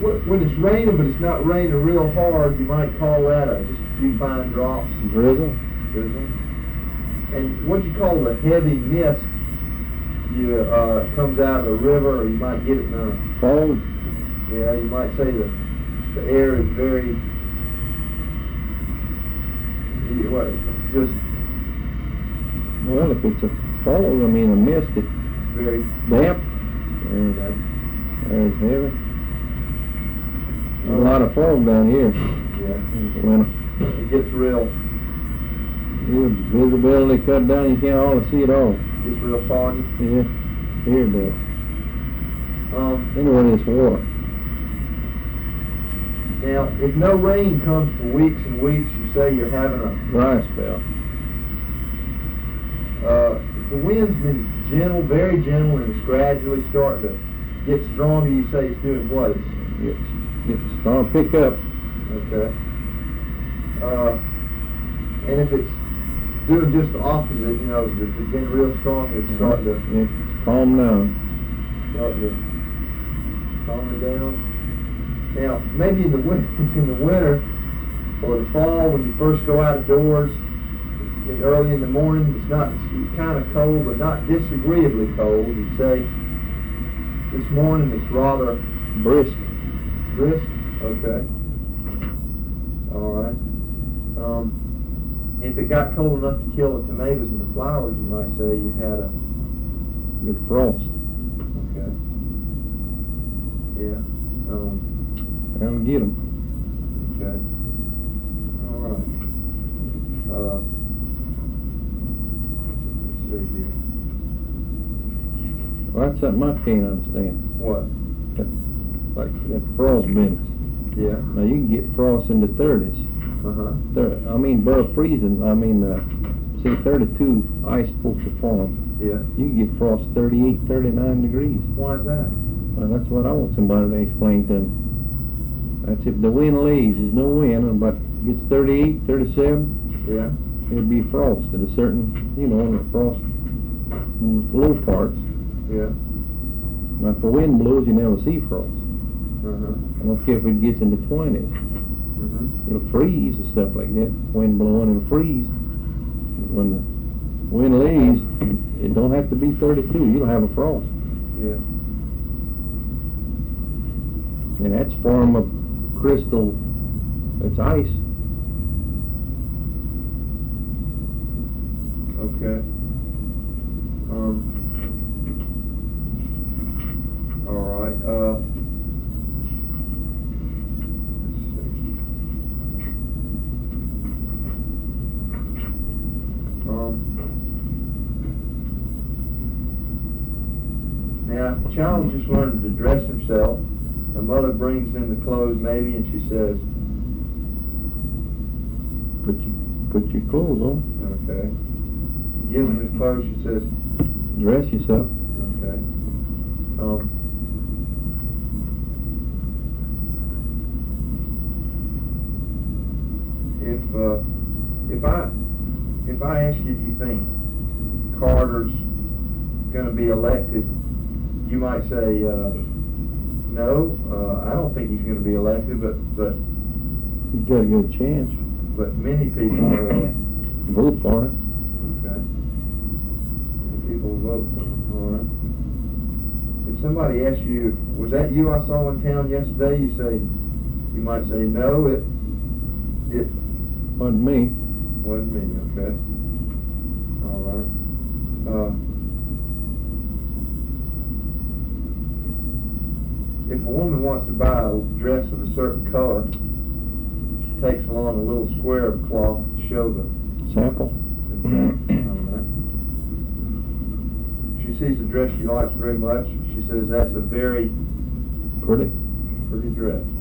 when it's raining, but it's not raining real hard, you might call that just a few fine drops. Drizzle. Drizzle. And what you call the heavy mist, comes out of the river, or you might get it in a Fog. Yeah, you might say the air is very, just Well, if it's a fog, I mean a mist, it's very damp. There's heavy. There's a lot of fog down here. Yeah. In the winter. It gets real Visibility cut down, you can't hardly see it all. Gets real foggy. Yeah, here it does. Anyway, it's water. Now, if no rain comes for weeks and weeks, you say you're having a Dry spell. if the wind's been gentle, very gentle, and it's gradually starting to get stronger, you say it's doing what? It's starting to pick up. Okay. And if it's doing just the opposite, if it's been real strong, it's starting to It's calm down. calm it down. Now, maybe in the winter or the fall, when you first go outdoors, early in the morning, it's kind of cold, but not disagreeably cold. You say this morning it's rather Brisk. brisk. Okay. All right. If it got cold enough to kill the tomatoes and the flowers, you might say you had a Good frost. okay. Yeah. I'll get them. Okay. All right. Let's see here. Well, that's something I can't understand. What? Like that frost business. Yeah. Now you can get frost in the 30s. Uh-huh. I mean, above freezing. I mean, say 32 ice supposed to form. Yeah. You can get frost 38, 39 degrees. Why is that? Well, that's what I want somebody to explain to me. That's if the wind lays, there's no wind, but it gets 38, 37, Yeah. it'll be frost at a certain, in the frost low parts. Yeah. Now, if the wind blows, you never see frost. Uh-huh. I don't care if it gets in the 20s. Mm-hmm. It'll freeze and stuff like that. Wind blowing, it'll freeze. When the wind lays, it don't have to be 32. You'll have a frost. Yeah. And that's form of crystal. It's ice. Okay. All right. Let's see. Now, if the child is just learning to dress himself, the mother brings in the clothes maybe, and she says, Put your clothes on. okay. She gives him his clothes, she says, Dress yourself. okay. If I ask you, do you think Carter's going to be elected, you might say, no, I don't think he's going to be elected, but He's got a good chance. many people Vote for it. okay. Many people vote for him. All right. If somebody asks you, was that you I saw in town yesterday? You might say, no, it Wasn't me. wasn't me. Okay. All right. If a woman wants to buy a dress of a certain color, she takes along a little square of cloth to show the Sample. Alright. She sees a dress she likes very much. She says, that's a very Pretty. pretty dress.